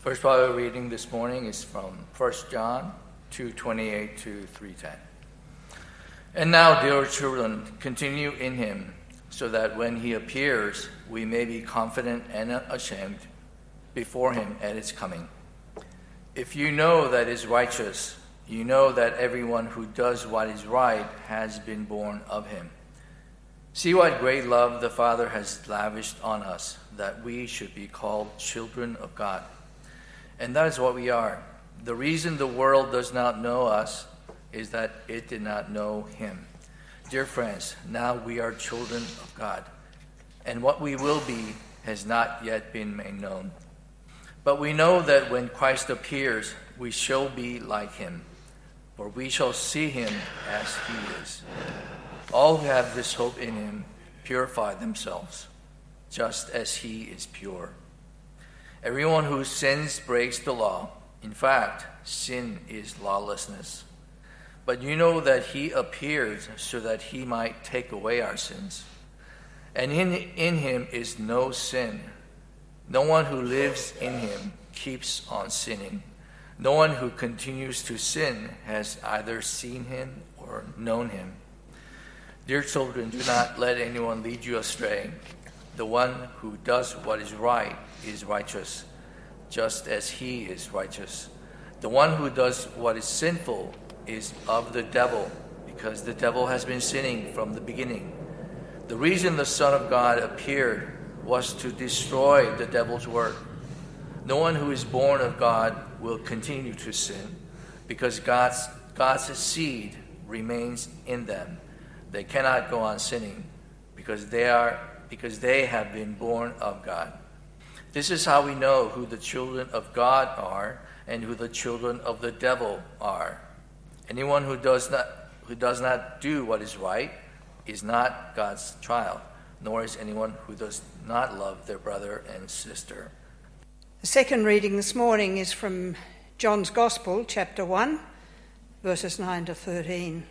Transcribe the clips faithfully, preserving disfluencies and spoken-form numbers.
First Bible reading this morning is from First John two twenty-eight to three ten. And now, dear children, continue in him, so that when he appears, we may be confident and ashamed before him at his coming. If you know that is righteous, you know that everyone who does what is right has been born of him. See what great love the Father has lavished on us, that we should be called children of God. And that is what we are. The reason the world does not know us is that it did not know him. Dear friends, now we are children of God, and what we will be has not yet been made known. But we know that when Christ appears, we shall be like him, for we shall see him as he is. All who have this hope in him purify themselves, just as he is pure. Everyone who sins breaks the law. In fact, sin is lawlessness. But you know that he appeared so that he might take away our sins. And in, in him is no sin. No one who lives in him keeps on sinning. No one who continues to sin has either seen him or known him. Dear children, do not let anyone lead you astray. The one who does what is right is righteous, just as he is righteous. The one who does what is sinful is of the devil, because the devil has been sinning from the beginning. The reason the Son of God appeared was to destroy the devil's work. No one who is born of God will continue to sin, because God's, God's seed remains in them. They cannot go on sinning, because they are because they have been born of God. This is how we know who the children of God are and who the children of the devil are. Anyone who does not who does not do what is right is not God's child, nor is anyone who does not love their brother and sister. The second reading this morning is from John's Gospel, chapter one, verses nine to thirteen.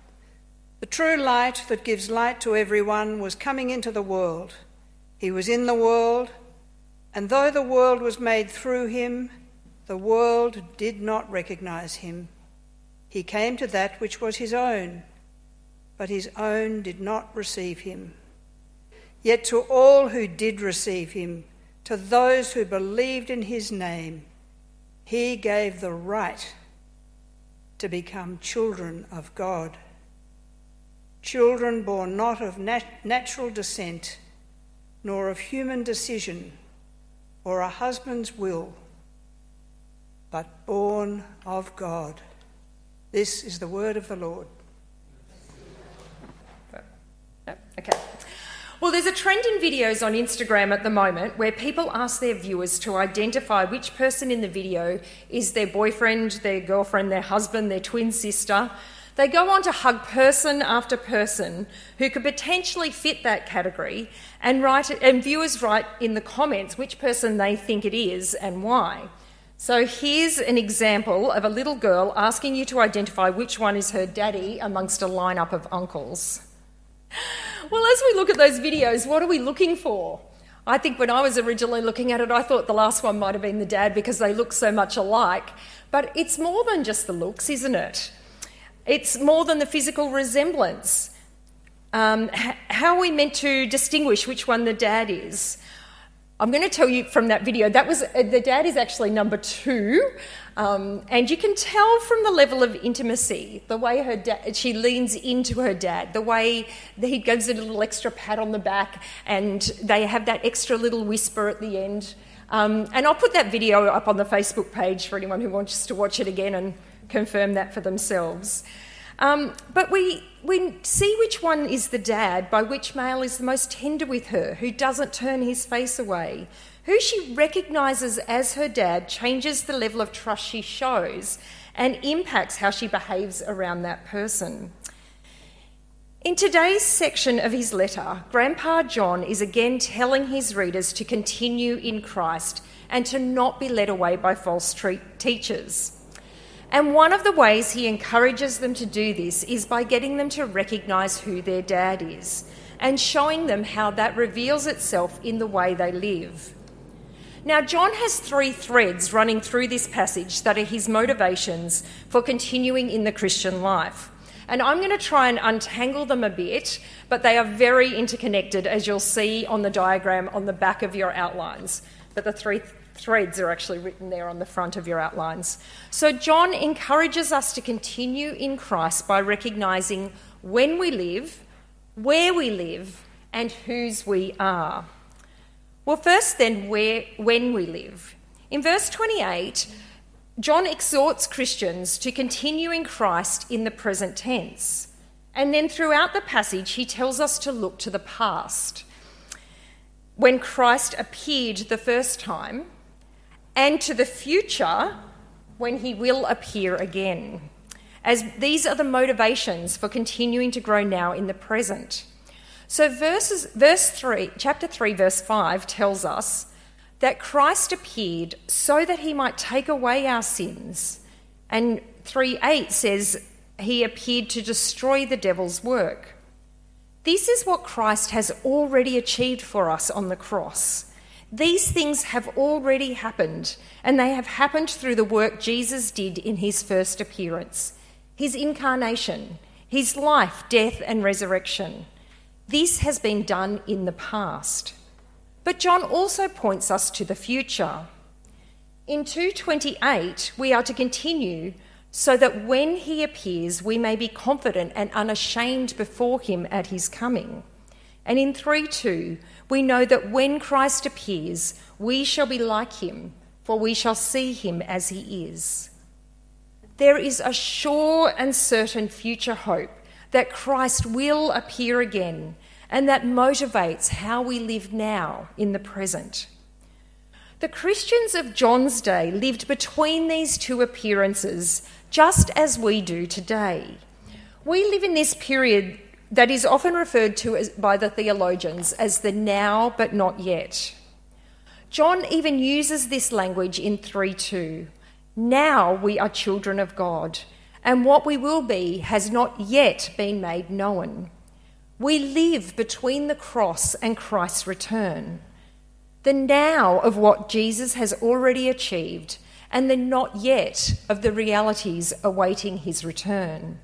The true light that gives light to everyone was coming into the world. He was in the world, and though the world was made through him, the world did not recognize him. He came to that which was his own, but his own did not receive him. Yet to all who did receive him, to those who believed in his name, he gave the right to become children of God. Children born not of nat- natural descent, nor of human decision, or a husband's will, but born of God. This is the word of the Lord. Okay. Well, there's a trend in videos on Instagram at the moment where people ask their viewers to identify which person in the video is their boyfriend, their girlfriend, their husband, their twin sister. They go on to hug person after person who could potentially fit that category, and write, and viewers write in the comments which person they think it is and why. So here's an example of a little girl asking you to identify which one is her daddy amongst a lineup of uncles. Well, as we look at those videos, what are we looking for? I think when I was originally looking at it, I thought the last one might have been the dad because they look so much alike. But it's more than just the looks, isn't it? It's more than the physical resemblance. Um, h- how are we meant to distinguish which one the dad is? I'm going to tell you from that video, that was uh, the dad is actually number two, um, and you can tell from the level of intimacy, the way her da- she leans into her dad, the way that he gives a little extra pat on the back, and they have that extra little whisper at the end. Um, and I'll put that video up on the Facebook page for anyone who wants to watch it again and confirm that for themselves. Um, but we we see which one is the dad by which male is the most tender with her, who doesn't turn his face away. Who she recognises as her dad changes the level of trust she shows and impacts how she behaves around that person. In today's section of his letter, Grandpa John is again telling his readers to continue in Christ and to not be led away by false tre- teachers. And one of the ways he encourages them to do this is by getting them to recognise who their dad is and showing them how that reveals itself in the way they live. Now, John has three threads running through this passage that are his motivations for continuing in the Christian life. And I'm going to try and untangle them a bit, but they are very interconnected, as you'll see on the diagram on the back of your outlines. But the three th- threads are actually written there on the front of your outlines. So John encourages us to continue in Christ by recognising when we live, where we live, and whose we are. Well, first then, where, when we live. In verse twenty-eight, John exhorts Christians to continue in Christ in the present tense. And then throughout the passage, he tells us to look to the past, when Christ appeared the first time, and to the future, when he will appear again, as these are the motivations for continuing to grow now in the present. So verses, verse three, chapter three, verse five tells us that Christ appeared so that he might take away our sins. And three eight says he appeared to destroy the devil's work. This is what Christ has already achieved for us on the cross. These things have already happened, and they have happened through the work Jesus did in his first appearance, his incarnation, his life, death, and resurrection. This has been done in the past. But John also points us to the future. In two twenty-eight, we are to continue so that when he appears, we may be confident and unashamed before him at his coming. And in three two, we know that when Christ appears, we shall be like him, for we shall see him as he is. There is a sure and certain future hope that Christ will appear again, and that motivates how we live now in the present. The Christians of John's day lived between these two appearances, just as we do today. We live in this period that is often referred to as, by the theologians as the now but not yet. John even uses this language in three two. Now we are children of God, and what we will be has not yet been made known. We live between the cross and Christ's return. The now of what Jesus has already achieved, and the not yet of the realities awaiting his return.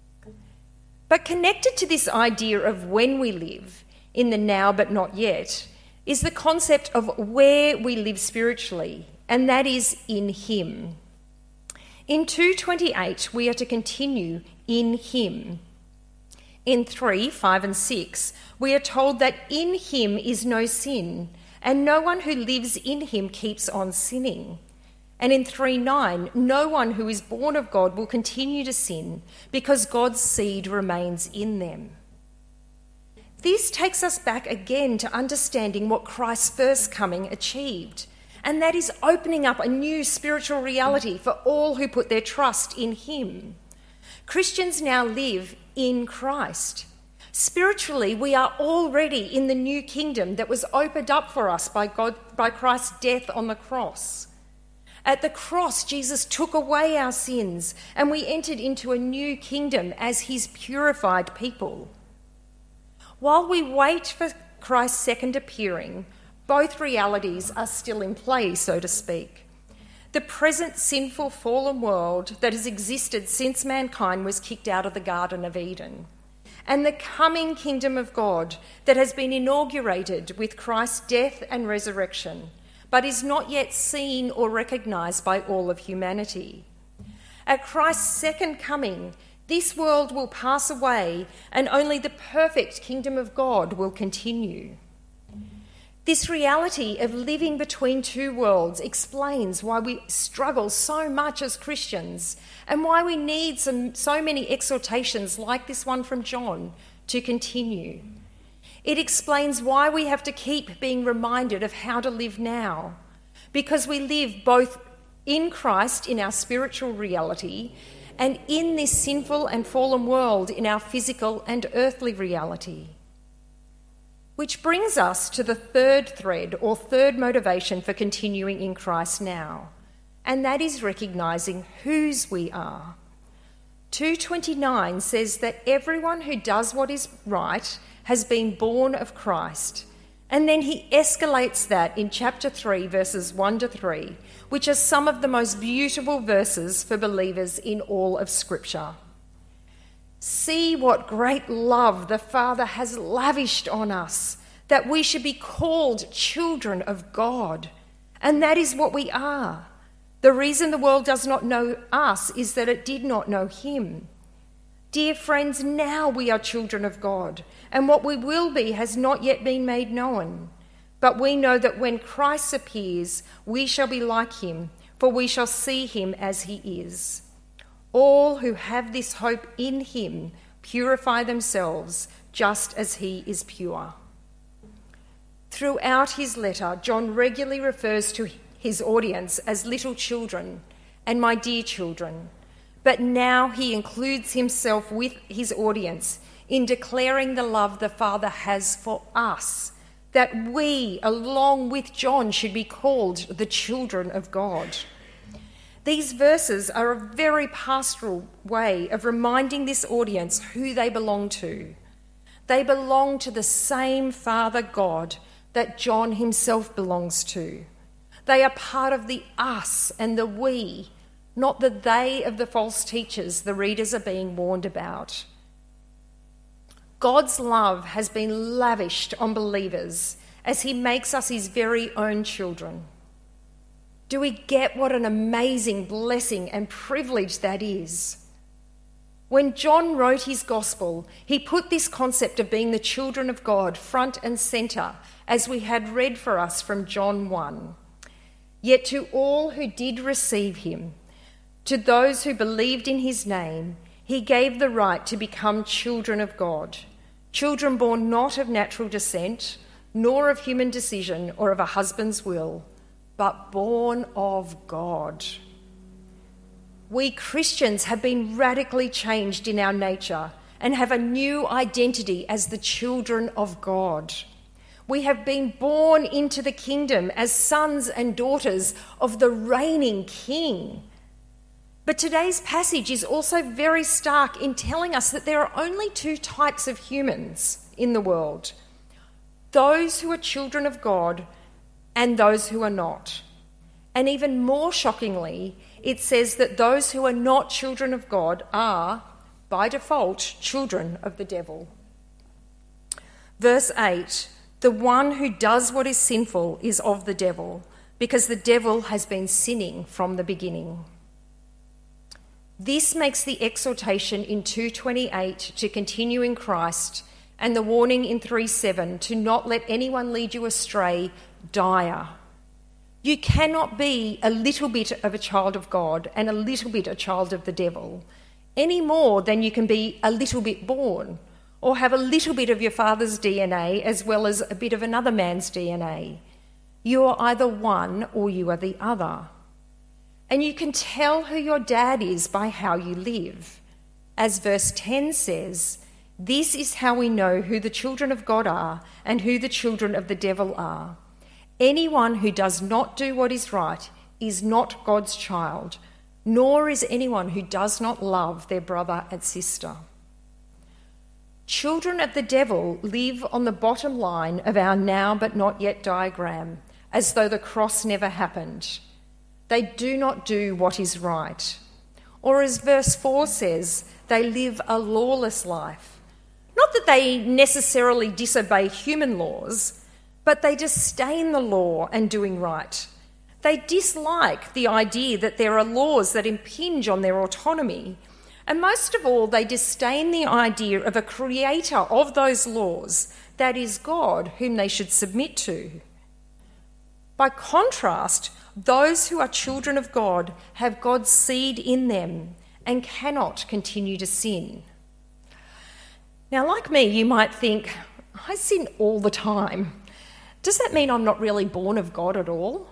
But connected to this idea of when we live, in the now but not yet, is the concept of where we live spiritually, and that is in him. In two twenty-eight, we are to continue in him. In three, five and six, we are told that in him is no sin, and no one who lives in him keeps on sinning. And in three nine, no one who is born of God will continue to sin, because God's seed remains in them. This takes us back again to understanding what Christ's first coming achieved, and that is opening up a new spiritual reality for all who put their trust in him. Christians now live in Christ. Spiritually, we are already in the new kingdom that was opened up for us by God, by Christ's death on the cross. At the cross, Jesus took away our sins, and we entered into a new kingdom as his purified people. While we wait for Christ's second appearing, both realities are still in play, so to speak. The present sinful fallen world that has existed since mankind was kicked out of the Garden of Eden, and the coming kingdom of God that has been inaugurated with Christ's death and resurrection, but is not yet seen or recognised by all of humanity. At Christ's second coming, this world will pass away, and only the perfect kingdom of God will continue. This reality of living between two worlds explains why we struggle so much as Christians, and why we need some, so many exhortations like this one from John to continue. It explains why we have to keep being reminded of how to live now, because we live both in Christ in our spiritual reality, and in this sinful and fallen world in our physical and earthly reality. Which brings us to the third thread, or third motivation for continuing in Christ now, and that is recognising whose we are. two twenty-nine says that everyone who does what is right has been born of Christ, And then he escalates that in chapter three, verses one to three, which are some of the most beautiful verses for believers in all of Scripture. See what great love the Father has lavished on us, that we should be called children of God. And that is what we are. The reason the world does not know us is that it did not know him. Dear friends, now we are children of God, and what we will be has not yet been made known. But we know that when Christ appears, we shall be like him, for we shall see him as he is. All who have this hope in him purify themselves just as he is pure. Throughout his letter, John regularly refers to his audience as little children and my dear children, but now he includes himself with his audience in declaring the love the Father has for us, that we, along with John, should be called the children of God. These verses are a very pastoral way of reminding this audience who they belong to. They belong to the same Father God that John himself belongs to. They are part of the us and the we, not the they of the false teachers the readers are being warned about. God's love has been lavished on believers as he makes us his very own children. Do we get what an amazing blessing and privilege that is? When John wrote his gospel, he put this concept of being the children of God front and centre, as we had read for us from John one. Yet to all who did receive him, to those who believed in his name, he gave the right to become children of God, children born not of natural descent, nor of human decision or of a husband's will, but born of God. We Christians have been radically changed in our nature and have a new identity as the children of God. We have been born into the kingdom as sons and daughters of the reigning King. But today's passage is also very stark in telling us that there are only two types of humans in the world: those who are children of God and those who are not. And even more shockingly, it says that those who are not children of God are, by default, children of the devil. Verse eight, the one who does what is sinful is of the devil, because the devil has been sinning from the beginning. This makes the exhortation in two twenty-eight to continue in Christ and the warning in three seven to not let anyone lead you astray dire. You cannot be a little bit of a child of God and a little bit a child of the devil, any more than you can be a little bit born or have a little bit of your father's D N A as well as a bit of another man's D N A. You are either one or you are the other. And you can tell who your dad is by how you live. As verse ten says, this is how we know who the children of God are and who the children of the devil are. Anyone who does not do what is right is not God's child, nor is anyone who does not love their brother and sister. Children of the devil live on the bottom line of our now but not yet diagram, as though the cross never happened. They do not do what is right. Or as verse four says, they live a lawless life. Not that they necessarily disobey human laws, but they disdain the law and doing right. They dislike the idea that there are laws that impinge on their autonomy. And most of all, they disdain the idea of a creator of those laws, that is God, whom they should submit to. By contrast, those who are children of God have God's seed in them and cannot continue to sin. Now, like me, you might think, I sin all the time. Does that mean I'm not really born of God at all?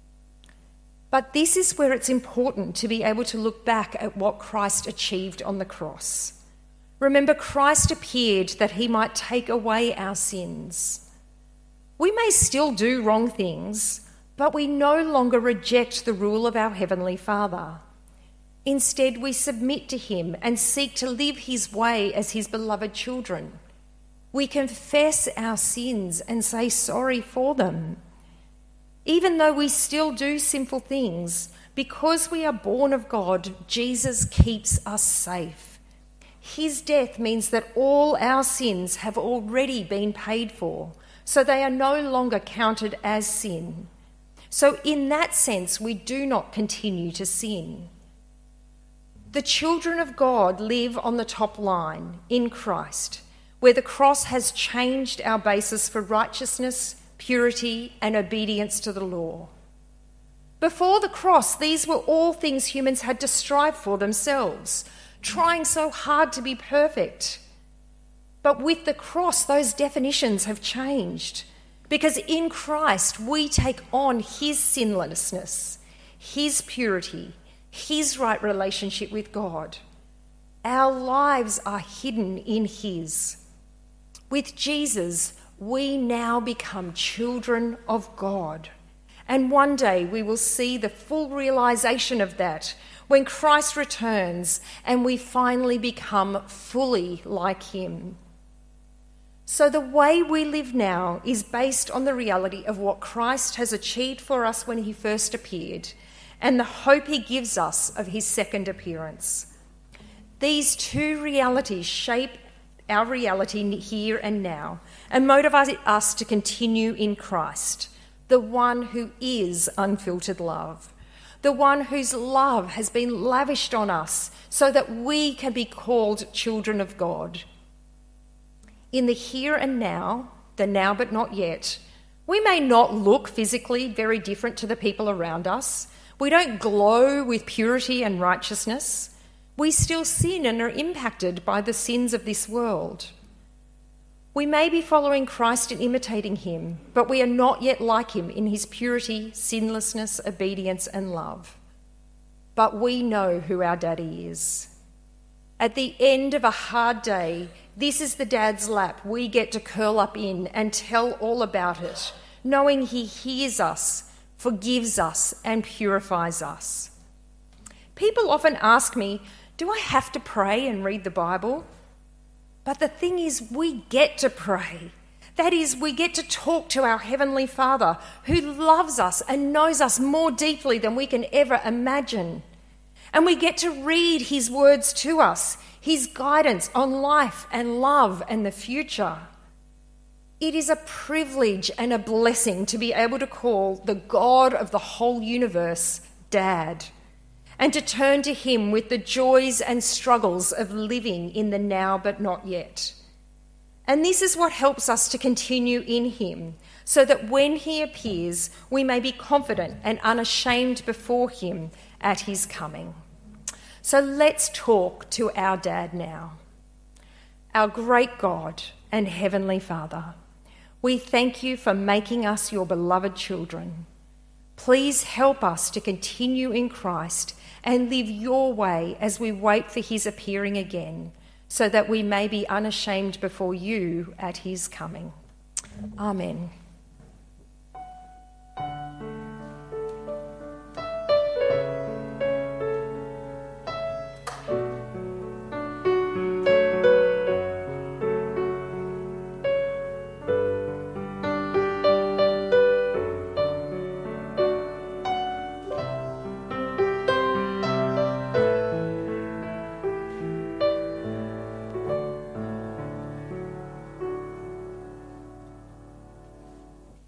But this is where it's important to be able to look back at what Christ achieved on the cross. Remember, Christ appeared that he might take away our sins. We may still do wrong things, but we no longer reject the rule of our Heavenly Father. Instead, we submit to him and seek to live his way as his beloved children. We confess our sins and say sorry for them. Even though we still do sinful things, because we are born of God, Jesus keeps us safe. His death means that all our sins have already been paid for, so they are no longer counted as sin. So in that sense, we do not continue to sin. The children of God live on the top line, in Christ, where the cross has changed our basis for righteousness, purity, and obedience to the law. Before the cross, these were all things humans had to strive for themselves, trying so hard to be perfect. But with the cross, those definitions have changed, because in Christ we take on his sinlessness, his purity, his right relationship with God. Our lives are hidden in his. With Jesus, we now become children of God. And one day we will see the full realization of that when Christ returns and we finally become fully like him. So the way we live now is based on the reality of what Christ has achieved for us when he first appeared and the hope he gives us of his second appearance. These two realities shape our reality here and now and motivate us to continue in Christ, the one who is unfiltered love, the one whose love has been lavished on us so that we can be called children of God. In the here and now, the now but not yet, we may not look physically very different to the people around us. We don't glow with purity and righteousness. We still sin and are impacted by the sins of this world. We may be following Christ and imitating him, but we are not yet like him in his purity, sinlessness, obedience, and love. But we know who our daddy is. At the end of a hard day, this is the dad's lap we get to curl up in and tell all about it, knowing he hears us, forgives us, and purifies us. People often ask me, do I have to pray and read the Bible? But the thing is, we get to pray. That is, we get to talk to our Heavenly Father, who loves us and knows us more deeply than we can ever imagine. And we get to read his words to us, his guidance on life and love and the future. It is a privilege and a blessing to be able to call the God of the whole universe Dad, and to turn to him with the joys and struggles of living in the now but not yet. And this is what helps us to continue in him, so that when he appears, we may be confident and unashamed before him at his coming. So let's talk to our Dad now. Our great God and Heavenly Father, we thank you for making us your beloved children. Please help us to continue in Christ and live your way as we wait for his appearing again, so that we may be unashamed before you at his coming. Amen.